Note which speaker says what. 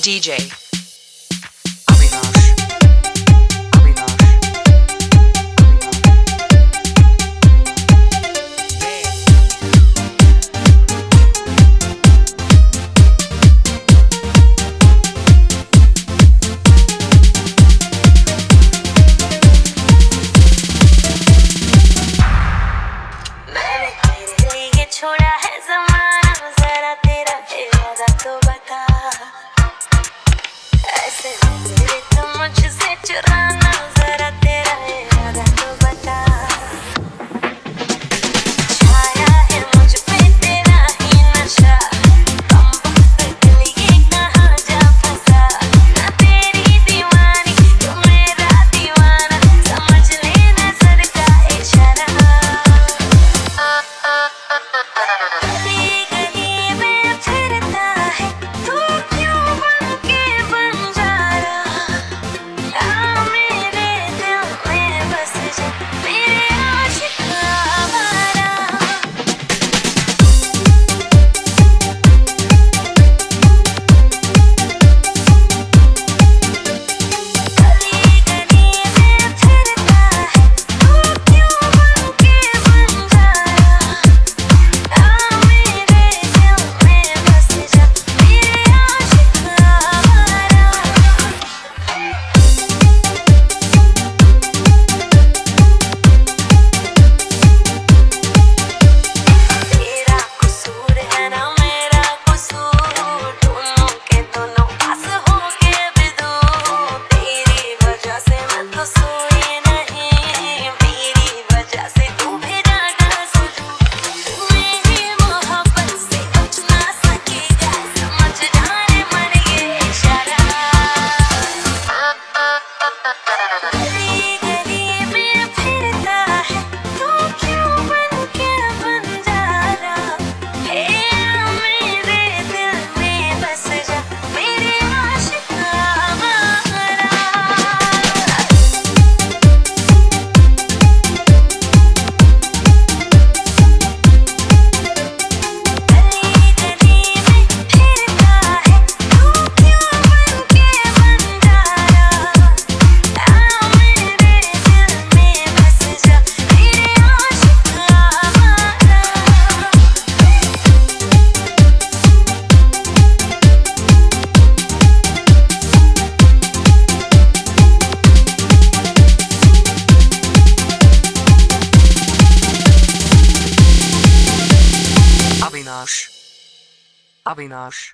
Speaker 1: DJ Avinash Avinash
Speaker 2: छोड़ा है ज़माना जरा तेरा इरादा तो बता, ऐसे तेरे तो मुझसे चुराना जरा तेरा इरादा तो बता। छाया है मुझ पे तेरा ही नशा, कम वक्त लिए कहाँ जा फंसा। ना तेरी दीवानी तू मेरा दीवाना, समझ ले नजर का इशारा।
Speaker 1: Avinash